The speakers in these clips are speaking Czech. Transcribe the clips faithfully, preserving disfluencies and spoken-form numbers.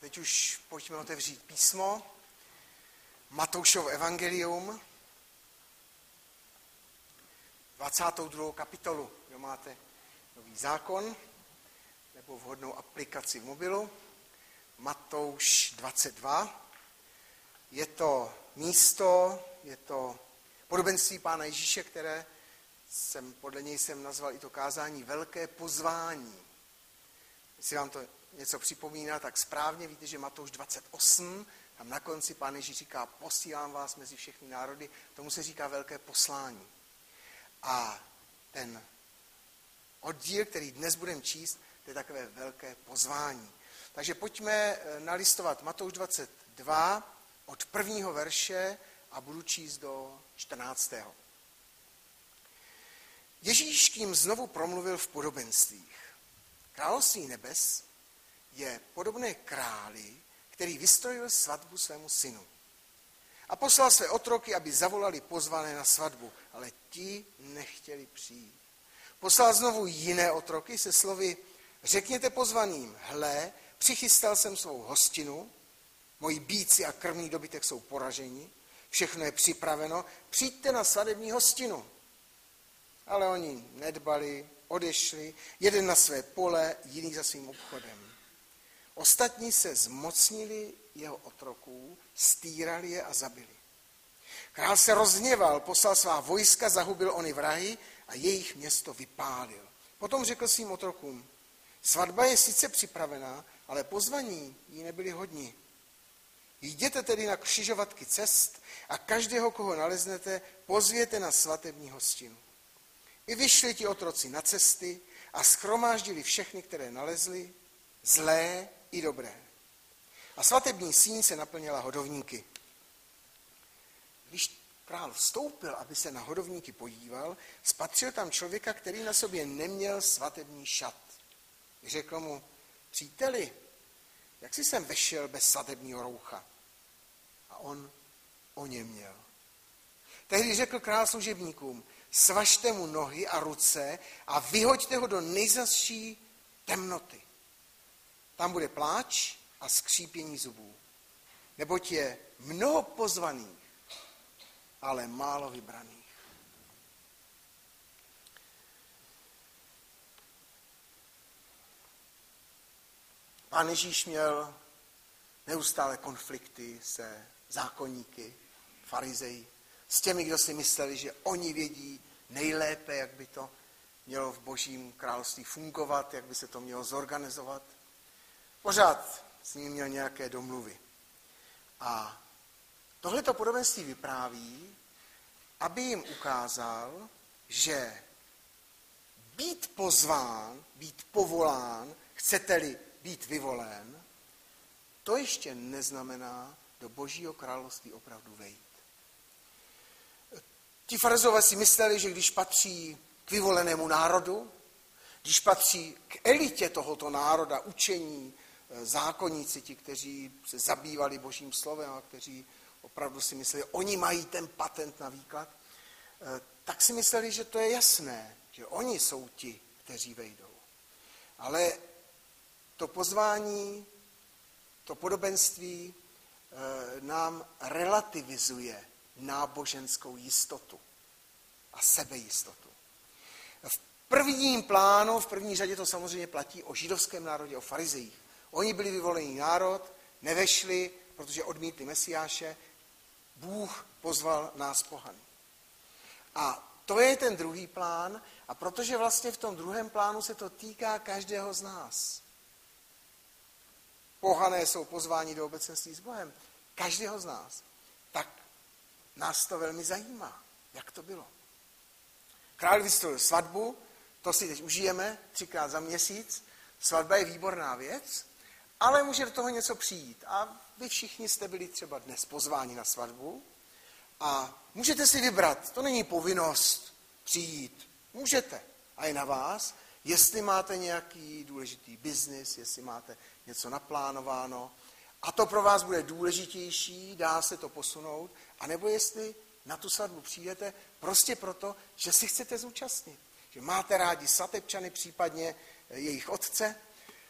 teď už pojďme otevřít písmo. Matoušovo evangelium, dvacátou druhou kapitolu. Kdo máte nový zákon nebo vhodnou aplikaci v mobilu. Matouš dvacet dva. Je to místo, je to podobenství Pána Ježíše, které jsem, podle něj jsem nazval i to kázání Velké pozvání. Jestli vám to něco připomíná, tak správně víte, že Matouš dvacet osm, tam na konci Pán Ježíš říká, posílám vás mezi všechny národy, tomu se říká velké poslání. A ten oddíl, který dnes budeme číst, to je takové velké pozvání. Takže pojďme nalistovat Matouš dvacet dva od prvního verše a budu číst do čtrnáctého. Ježíš k ním znovu promluvil v podobenstvích. Království nebes je podobné králi, který vystrojil svatbu svému synu. A poslal své otroky, aby zavolali pozvané na svatbu, ale ti nechtěli přijít. Poslal znovu jiné otroky se slovy, řekněte pozvaným, hle, přichystal jsem svou hostinu, moji býci a krmný dobytek jsou poraženi, všechno je připraveno, přijďte na svatební hostinu. Ale oni nedbali, odešli, jeden na své pole, jiný za svým obchodem. Ostatní se zmocnili jeho otroků, stýrali je a zabili. Král se rozhněval, poslal svá vojska, zahubil ony vrahy a jejich město vypálil. Potom řekl svým otrokům, svatba je sice připravená, ale pozvaní jí nebyli hodni. Jděte tedy na křižovatky cest a každého, koho naleznete, pozvěte na svatební hostinu. I vyšli ti otroci na cesty a shromáždili všechny, které nalezli, zlé i dobré. A svatební síň se naplnila hodovníky. Když král vstoupil, aby se na hodovníky podíval, spatřil tam člověka, který na sobě neměl svatební šat. Řekl mu, příteli, jak jsi sem vešel bez svatebního roucha? A on o něm měl. Tehdy řekl král služebníkům, svažte mu nohy a ruce a vyhoďte ho do nejzazší temnoty. Tam bude pláč a skřípění zubů. Neboť je mnoho pozvaných, ale málo vybraných. Pán Ježíš měl neustále konflikty se zákonníky, farizeji, s těmi, kdo si mysleli, že oni vědí nejlépe, jak by to mělo v Božím království fungovat, jak by se to mělo zorganizovat. Pořád s ním měl nějaké domluvy. A tohleto podobenství vypráví, aby jim ukázal, že být pozván, být povolán, chcete-li být vyvolen, to ještě neznamená do Božího království opravdu vejít. Ti farizové si mysleli, že když patří k vyvolenému národu, když patří k elitě tohoto národa, učení, zákonníci, ti, kteří se zabývali Božím slovem a kteří opravdu si mysleli, oni mají ten patent na výklad, tak si mysleli, že to je jasné, že oni jsou ti, kteří vejdou. Ale to pozvání, to podobenství nám relativizuje náboženskou jistotu a sebejistotu. V prvním plánu, v první řadě to samozřejmě platí o židovském národě, o farizejích. Oni byli vyvolený národ, nevešli, protože odmítli Mesiáše, Bůh pozval nás pohany. A to je ten druhý plán, a protože vlastně v tom druhém plánu se to týká každého z nás. Pohané jsou pozváni do obecenství s Bohem, každého z nás. Tak nás to velmi zajímá, jak to bylo. Král vystrojil svatbu, to si teď užijeme třikrát za měsíc. Svatba je výborná věc, ale může do toho něco přijít. A vy všichni jste byli třeba dnes pozváni na svatbu a můžete si vybrat, to není povinnost přijít. Můžete. A je na vás, jestli máte nějaký důležitý biznis, jestli máte něco naplánováno a to pro vás bude důležitější, dá se to posunout, anebo jestli na tu svatbu přijdete prostě proto, že si chcete zúčastnit. Že máte rádi svatebčany, případně jejich otce,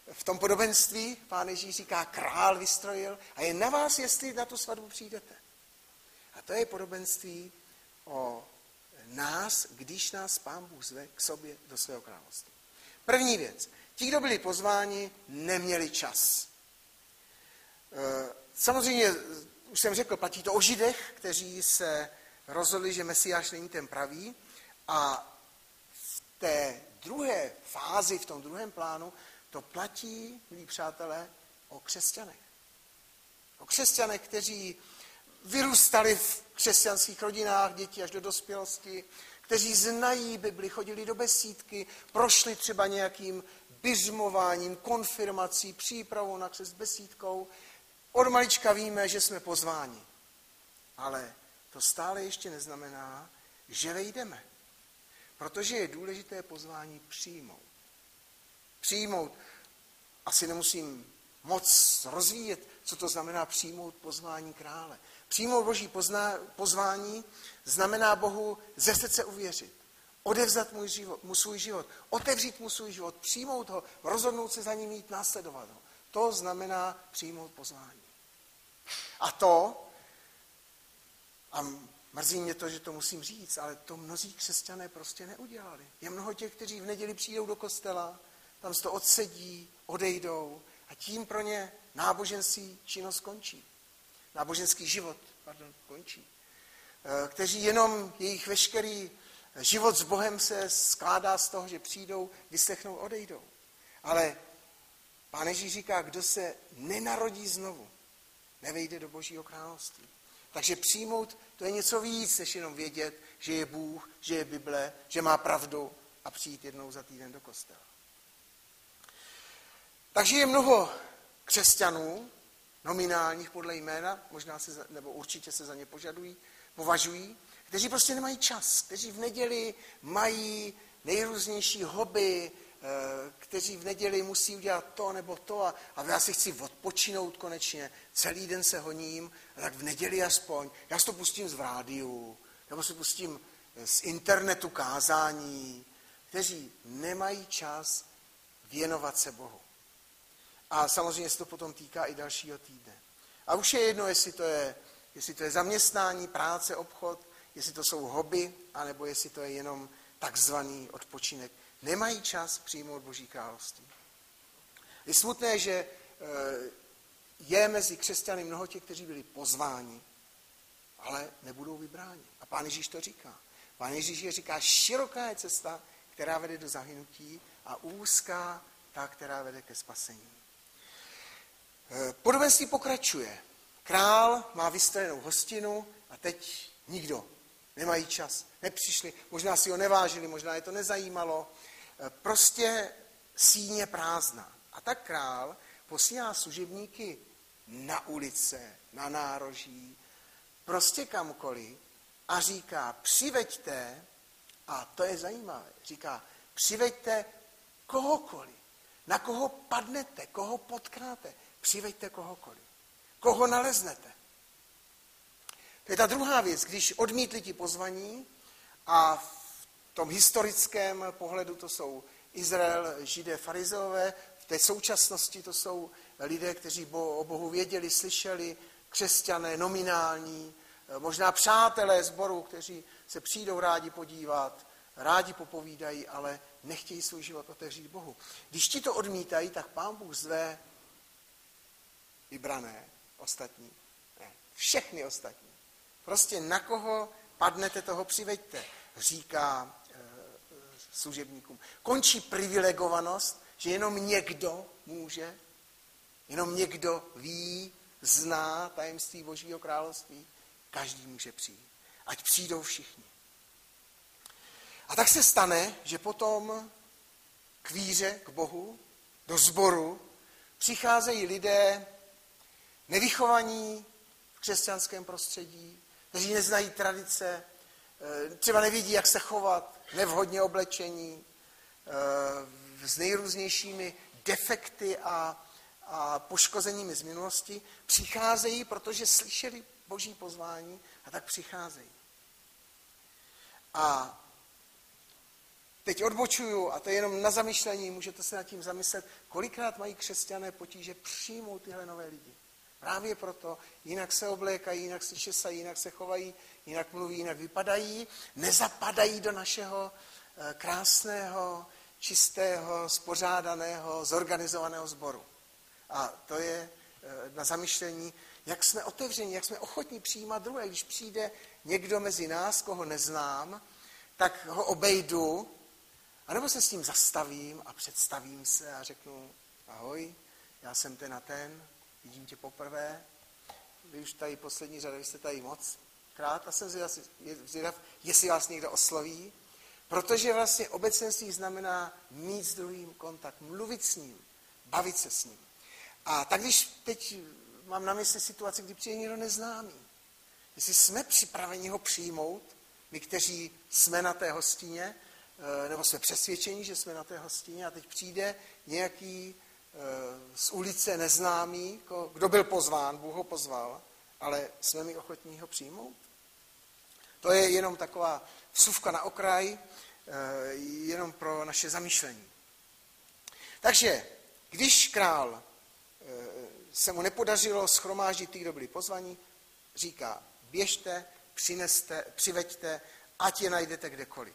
v tom podobenství Pán Ježíš říká, král vystrojil a je na vás, jestli na tu svatbu přijdete. A to je podobenství o nás, když nás Pán Bůh zve k sobě do svého království. První věc. Ti, kdo byli pozváni, neměli čas. Samozřejmě, už jsem řekl, platí to o Židech, kteří se rozhodli, že Mesiáš není ten pravý. A v té druhé fázi, v tom druhém plánu, to platí, milí přátelé, o křesťanech. O křesťanech, kteří vyrůstali v křesťanských rodinách, děti až do dospělosti, kteří znají Bibli, chodili do besídky, prošli třeba nějakým biřmováním, konfirmací, přípravou na křest besídkou. Od malička víme, že jsme pozváni. Ale to stále ještě neznamená, že vejdeme. Protože je důležité pozvání přijmout. Přijmout. Asi nemusím moc rozvíjet, co to znamená přijmout pozvání krále. Přijmout Boží pozná, pozvání znamená Bohu ze srdce uvěřit. Odevzat můj život, mu svůj život, otevřít mu svůj život, přijmout ho, rozhodnout se za ním jít, následovat ho. To znamená přijmout pozvání. A to, a mrzí mě to, že to musím říct, ale to mnozí křesťané prostě neudělali. Je mnoho těch, kteří v neděli přijdou do kostela, tam se to odsedí, odejdou a tím pro ně náboženský činnost končí. Náboženský život, pardon, končí. Kteří jenom jejich veškerý život s Bohem se skládá z toho, že přijdou, vyslechnou, odejdou. Ale Pán Ježíš říká, kdo se nenarodí znovu, nevejde do Božího království. Takže přijmout, to je něco víc, než jenom vědět, že je Bůh, že je Bible, že má pravdu a přijít jednou za týden do kostela. Takže je mnoho křesťanů, nominálních podle jména, možná se, nebo určitě se za ně požadují, považují, kteří prostě nemají čas, kteří v neděli mají nejrůznější hobby, kteří v neděli musí udělat to nebo to a, a já si chci odpočinout konečně, celý den se honím, tak v neděli aspoň, já si to pustím z rádiu, nebo si pustím z internetu kázání, kteří nemají čas věnovat se Bohu. A samozřejmě se to potom týká i dalšího týdne. A už je jedno, jestli to je, jestli to je zaměstnání, práce, obchod, jestli to jsou hobby, anebo jestli to je jenom takzvaný odpočinek. Nemají čas přijmout Boží království. Je smutné, že je mezi křesťany mnoho těch, kteří byli pozváni, ale nebudou vybráni. A Pán Ježíš to říká. Pán Ježíš říká, široká je cesta, která vede do zahynutí a úzká ta, která vede ke spasení. Podobenství pokračuje. Král má vystrojenou hostinu a teď nikdo. Nemají čas, nepřišli, možná si ho nevážili, možná je to nezajímalo. Prostě síně prázdná. A tak král posílá služebníky na ulice, na nároží, prostě kamkoliv a říká, přiveďte, a to je zajímavé, říká, přiveďte kohokoliv, na koho padnete, koho potkáte, přiveďte kohokoliv, koho naleznete. To je ta druhá věc, když odmítli ti pozvaní a v tom historickém pohledu to jsou Izrael, Židé, farizeové, v té současnosti to jsou lidé, kteří o Bohu věděli, slyšeli, křesťané, nominální, možná přátelé sboru, kteří se přijdou rádi podívat, rádi popovídají, ale nechtějí svůj život otevřít Bohu. Když ti to odmítají, tak Pán Bůh zve vybrané, ostatní, ne, všechny ostatní. Prostě na koho padnete, toho přiveďte, říká e, služebníkům. Končí privilegovanost, že jenom někdo může, jenom někdo ví, zná tajemství Božího království. Každý může přijít. Ať přijdou všichni. A tak se stane, že potom k víře, k Bohu, do sboru přicházejí lidé nevychovaní v křesťanském prostředí, kteří neznají tradice, třeba nevědí, jak se chovat, nevhodně oblečení, s nejrůznějšími defekty a, a poškozeními z minulosti, přicházejí, protože slyšeli Boží pozvání a tak přicházejí. A teď odbočuju, a to je jenom na zamyšlení, můžete se nad tím zamyslet, kolikrát mají křesťané potíže přijmout tyhle nové lidi. Právě proto, jinak se oblékají, jinak se česají, jinak se chovají, jinak mluví, jinak vypadají, nezapadají do našeho krásného, čistého, spořádaného, zorganizovaného sboru. A to je na zamyšlení, jak jsme otevření, jak jsme ochotní přijímat druhé. Když přijde někdo mezi nás, koho neznám, tak ho obejdu, anebo se s ním zastavím a představím se a řeknu, ahoj, já jsem ten a ten, vidím tě poprvé, vy už tady poslední řada, vy jste tady moc krát a jsem zvědav, jestli vás někdo osloví, protože vlastně obecenství znamená mít s druhým kontakt, mluvit s ním, bavit se s ním. A tak když teď mám na mysli situaci, kdy přijde někdo neznámý, jestli jsme připraveni ho přijmout, my, kteří jsme na té hostině, nebo jsme přesvědčeni, že jsme na té hostině, a teď přijde nějaký z ulice neznámý, kdo byl pozván, Bůh ho pozval, ale jsme mi ochotní ho přijmout? To je jenom taková vsuvka na okraj, jenom pro naše zamýšlení. Takže, když král se mu nepodařilo shromáždit ty, kdo byli pozvaní, říká, běžte, přineste, přiveďte, ať je najdete kdekoliv.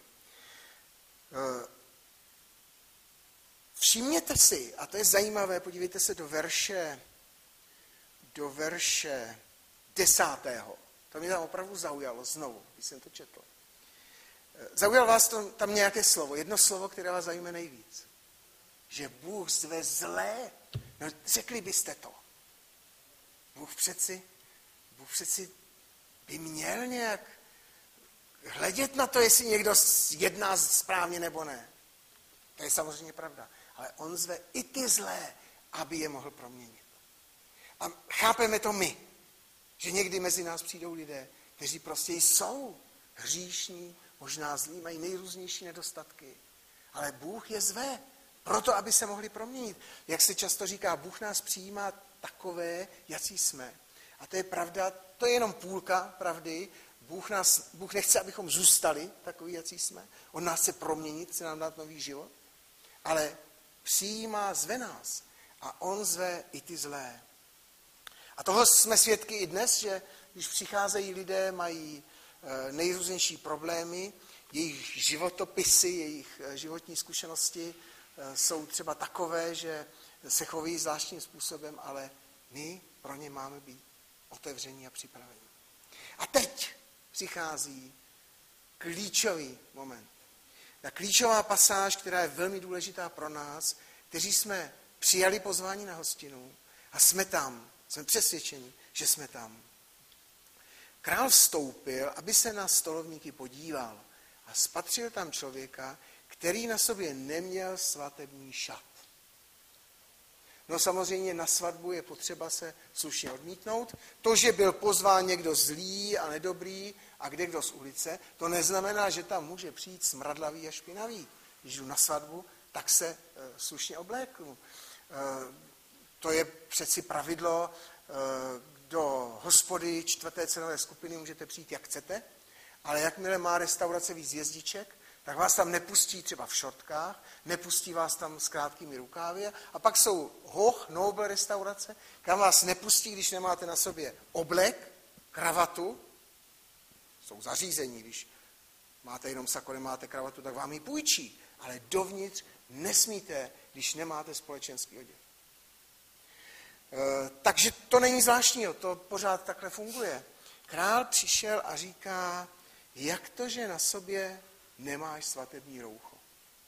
Všimněte si, a to je zajímavé, podívejte se do verše, do verše desátého. To mě tam opravdu zaujalo znovu, když jsem to četl. Zaujalo vás to, tam nějaké slovo, jedno slovo, které vás zajímá nejvíc. Že Bůh zve zlé. No, řekli byste to. Bůh přeci, Bůh přeci by měl nějak hledět na to, jestli někdo jedná správně nebo ne. To je samozřejmě pravda. Ale on zve i ty zlé, aby je mohl proměnit. A chápeme to my, že někdy mezi nás přijdou lidé, kteří prostě jsou hříšní, možná zlí, mají nejrůznější nedostatky. Ale Bůh je zve, proto, aby se mohli proměnit. Jak se často říká, Bůh nás přijímá takové, jací jsme. A to je pravda, to je jenom půlka pravdy. Bůh, nás, Bůh nechce, abychom zůstali takový, jací jsme. On nás chce proměnit, chce nám dát nový život. Ale přijímá, zve nás. A on zve i ty zlé. A toho jsme svědky i dnes, že když přicházejí lidé, mají nejrůznější problémy, jejich životopisy, jejich životní zkušenosti jsou třeba takové, že se chovají zvláštním způsobem, ale my pro ně máme být otevření a připravení. A teď přichází klíčový moment. Ta klíčová pasáž, která je velmi důležitá pro nás, kteří jsme přijali pozvání na hostinu a jsme tam, jsme přesvědčeni, že jsme tam. Král vstoupil, aby se na stolovníky podíval a spatřil tam člověka, který na sobě neměl svatební šat. No samozřejmě na svatbu je potřeba se slušně odmítnout. To, že byl pozván někdo zlý a nedobrý a kdekdo z ulice, to neznamená, že tam může přijít smradlavý a špinavý. Když jdu na svatbu, tak se e, slušně obléknu. E, to je přeci pravidlo, e, do hospody čtvrté cenové skupiny můžete přijít, jak chcete, ale jakmile má restaurace víc jezdiček, tak vás tam nepustí třeba v šortkách, nepustí vás tam s krátkými rukávy a pak jsou hoch, noble restaurace, kam vás nepustí, když nemáte na sobě oblek, kravatu, jsou zařízení, když máte jenom sako, nemáte kravatu, tak vám ji půjčí, ale dovnitř nesmíte, když nemáte společenský oděv. E, takže to není zvláštního, to pořád takhle funguje. Král přišel a říká, jak to, že na sobě nemáš svatební roucho.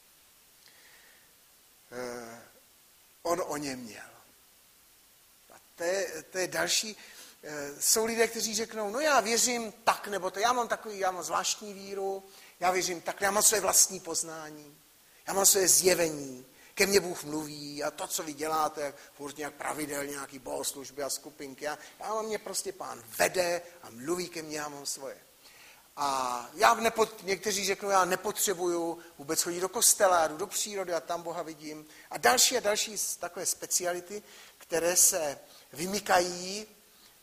E, on o něm měl. A to je, to je další. E, jsou lidé, kteří řeknou, no já věřím tak, nebo to, já mám takový, já mám zvláštní víru, já věřím tak, já mám své vlastní poznání, já mám své zjevení, ke mně Bůh mluví a to, co vy děláte, jak furt nějak pravidelně, nějaký bohoslužby a skupinky, já, já mám mě prostě Pán vede a mluví ke mně, já mám svoje. A já nepot, někteří řeknou, já nepotřebuju vůbec chodit do kostela, já jdu do přírody a tam Boha vidím. A další a další takové speciality, které se vymykají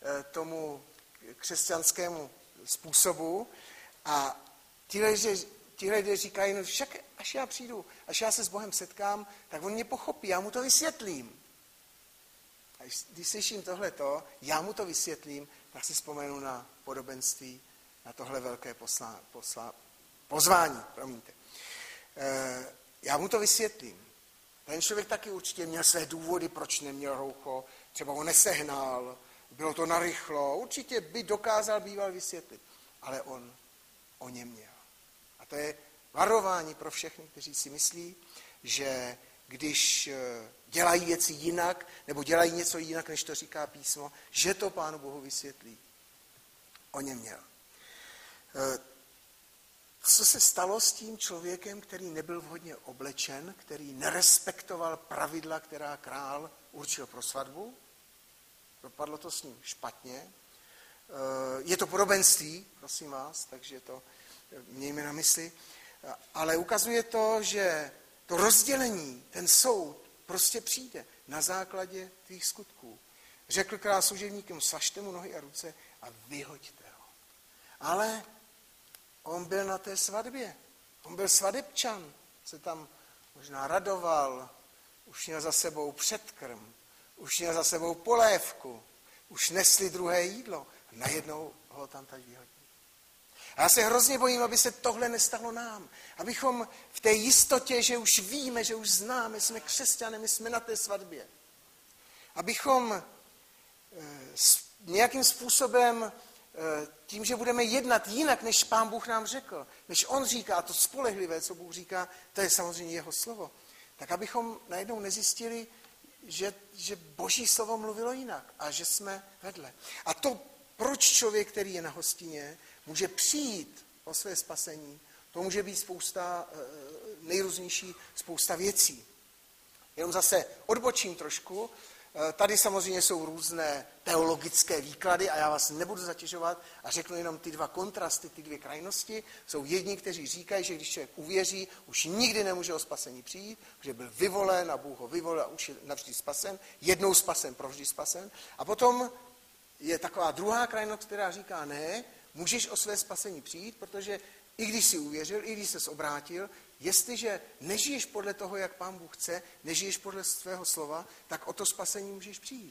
tomu křesťanskému způsobu. A tyhle, že ti lidé říkají, no však až já přijdu, až já se s Bohem setkám, tak on mě pochopí, já mu to vysvětlím. A když slyším tohleto, já mu to vysvětlím, tak si vzpomenu na podobenství, na tohle velké posla, posla, pozvání. Promiňte. E, já mu to vysvětlím. Ten člověk taky určitě měl své důvody, proč neměl roucho, třeba ho nesehnal, bylo to narychlo, určitě by dokázal býval vysvětlit, ale on o něm měl. A to je varování pro všechny, kteří si myslí, že když dělají věci jinak, nebo dělají něco jinak, než to říká písmo, že to Pánu Bohu vysvětlí. O něm měl. Co se stalo s tím člověkem, který nebyl vhodně oblečen, který nerespektoval pravidla, která král určil pro svatbu? Dopadlo to s ním špatně. Je to podobenství, prosím vás, takže to mějme na mysli. Ale ukazuje to, že to rozdělení, ten soud prostě přijde na základě tvých skutků. Řekl král služebníkům, svažte mu nohy a ruce a vyhoďte ho. Ale on byl na té svatbě. On byl svadebčan, se tam možná radoval, už měl za sebou předkrm, už měl za sebou polévku, už nesli druhé jídlo. A najednou ho tam tak vyhodí. A já se hrozně bojím, aby se tohle nestalo nám. Abychom v té jistotě, že už víme, že už známe, jsme křesťané, my jsme na té svatbě. Abychom nějakým způsobem tím, že budeme jednat jinak, než Pán Bůh nám řekl, než on říká, a to spolehlivé, co Bůh říká, to je samozřejmě jeho slovo, tak abychom najednou nezjistili, že, že Boží slovo mluvilo jinak a že jsme vedle. A to, proč člověk, který je na hostině, může přijít o své spasení, to může být spousta, nejrůznější spousta věcí. Jenom zase odbočím trošku. Tady samozřejmě jsou různé teologické výklady a já vás nebudu zatěžovat a řeknu jenom ty dva kontrasty, ty dvě krajnosti. Jsou jedni, kteří říkají, že když člověk uvěří, už nikdy nemůže o spasení přijít, že byl vyvolen a Bůh ho vyvolil a už je navždy spasen, jednou spasen, provždy spasen. A potom je taková druhá krajnost, která říká, ne, můžeš o své spasení přijít, protože i když jsi uvěřil, i když jsi obrátil, jestliže nežiješ podle toho, jak Pán Bůh chce, nežiješ podle svého slova, tak o to spasení můžeš přijít.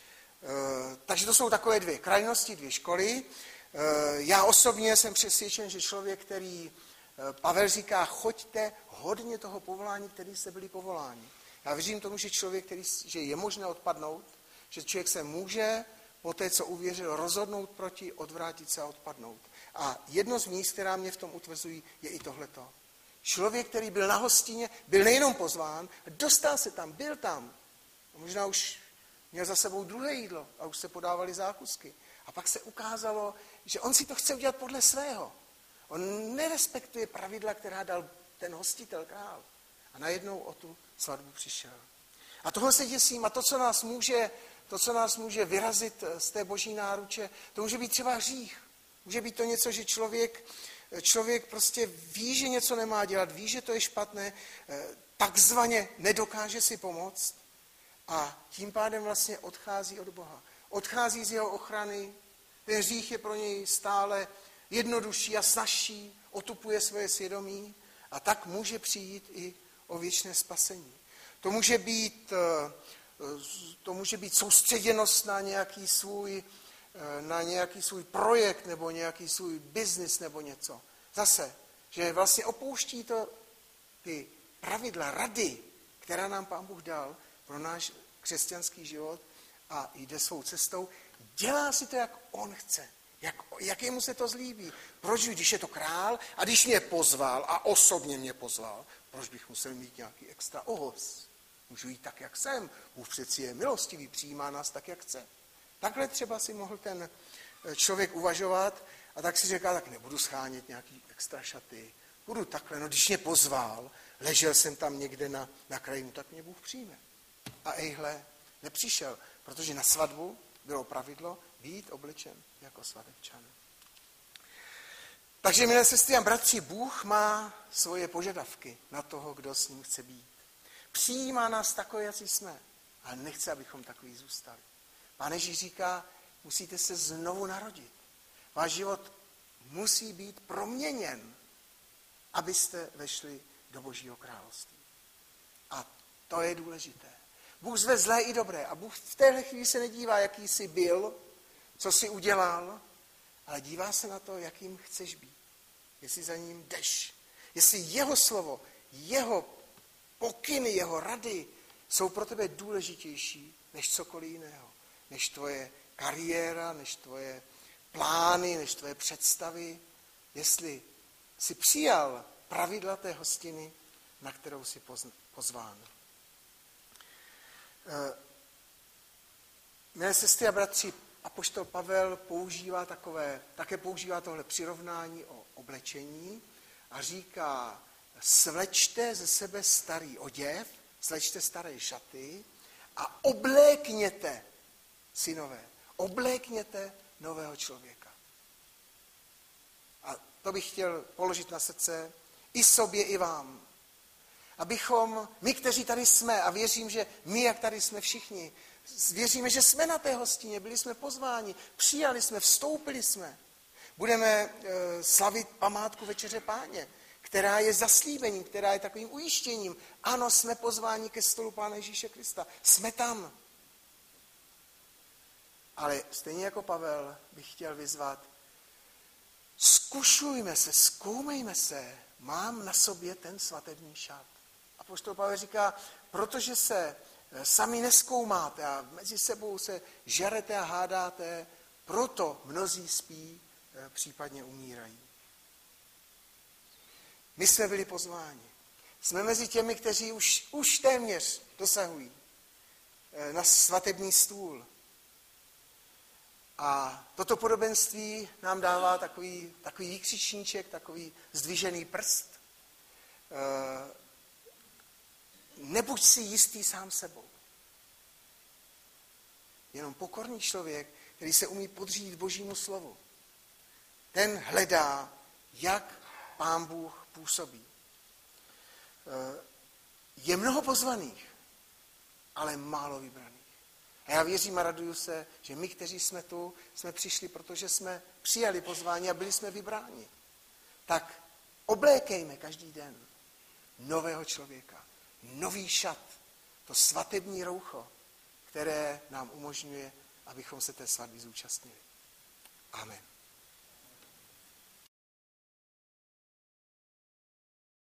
E, takže to jsou takové dvě krajnosti, dvě školy. E, já osobně jsem přesvědčen, že člověk, který, Pavel říká, choďte hodně toho povolání, který jste byli povoláni. Já věřím tomu, že člověk, který, že je možné odpadnout, že člověk se může po té, co uvěřil, rozhodnout proti, odvrátit se a odpadnout. A jedno z míst, která mě v tom utvrzují, je i tohleto. Člověk, který byl na hostině, byl nejenom pozván, dostal se tam, byl tam. A možná už měl za sebou druhé jídlo a už se podávaly zákusky. A pak se ukázalo, že on si to chce udělat podle svého. On nerespektuje pravidla, která dal ten hostitel, král. A najednou o tu svatbu přišel. A tohle se děsím a to, co nás může, to, co nás může vyrazit z té boží náruče, to může být třeba hřích. Může být to něco, že člověk, člověk prostě ví, že něco nemá dělat, ví, že to je špatné, takzvaně nedokáže si pomoct a tím pádem vlastně odchází od Boha. Odchází z jeho ochrany, ten hřích je pro něj stále jednodušší a snazší, otupuje svoje svědomí a tak může přijít i o věčné spasení. To může být, to může být soustředěnost na nějaký svůj na nějaký svůj projekt nebo nějaký svůj biznis nebo něco. Zase, že vlastně opouští to ty pravidla, rady, která nám Pán Bůh dal pro náš křesťanský život a jde svou cestou, dělá si to, jak on chce, jak, jak jemu se to zlíbí. Proč, když je to král a když mě pozval a osobně mě pozval, proč bych musel mít nějaký extra ohoz? Můžu jít tak, jak jsem. Bůh přeci je milostivý, přijímá nás tak, jak chce. Takhle třeba si mohl ten člověk uvažovat a tak si říká, tak nebudu schánět nějaký extra šaty, budu takhle, no když mě pozval, ležel jsem tam někde na, na krajinu, tak mě Bůh přijme. A ejhle, nepřišel, protože na svatbu bylo pravidlo být oblečen jako svatebčan. Takže, milé sestry a bratři, Bůh má svoje požadavky na toho, kdo s ním chce být. Přijímá nás takové, jací jsme, ale nechce, abychom takový zůstali. Pán Ježíš říká, musíte se znovu narodit. Váš život musí být proměněn. abyste vešli do Božího království. A to je důležité. Bůh zve zlé i dobré. A Bůh v téhle chvíli se nedívá, jaký jsi byl, co jsi udělal, ale dívá se na to, jakým chceš být. Jestli za ním jdeš. Jestli jeho slovo, jeho pokyny, jeho rady jsou pro tebe důležitější než cokoliv jiného. Než tvoje kariéra, než tvoje plány, než tvoje představy. Jestli jsi přijal pravidla té hostiny, na kterou jsi pozván. Milé sestry a bratři, apoštol Pavel používá takové, také používá tohle přirovnání o oblečení a říká, svlečte ze sebe starý oděv, svlečte staré šaty a oblékněte, synové, oblékněte nového člověka. A to bych chtěl položit na srdce i sobě, i vám. Abychom, my, kteří tady jsme, a věřím, že my, jak tady jsme všichni, věříme, že jsme na té hostině, byli jsme pozváni, přijali jsme, vstoupili jsme. Budeme e, slavit památku Večeře Páně, která je zaslíbením, která je takovým ujištěním. Ano, jsme pozváni ke stolu Pána Ježíše Krista. Jsme tam. Ale stejně jako Pavel bych chtěl vyzvat, zkušujme se, zkoumejme se, mám na sobě ten svatební šat. Apoštol Pavel říká, protože se sami nezkoumáte a mezi sebou se žerete a hádáte, proto mnozí spí, případně umírají. My jsme byli pozváni. Jsme mezi těmi, kteří už, už téměř dosahují na svatební stůl. A toto podobenství nám dává takový, takový výkřičníček, takový zdvižený prst. Nebuď si jistý sám sebou. Jenom pokorný člověk, který se umí podřídit Božímu slovu, ten hledá, jak Pán Bůh působí. Je mnoho pozvaných, ale málo vybraných. A já věřím a raduju se, že my, kteří jsme tu, jsme přišli, protože jsme přijali pozvání a byli jsme vybráni. Tak oblékejme každý den nového člověka, nový šat, to svatební roucho, které nám umožňuje, abychom se té svatby zúčastnili. Amen.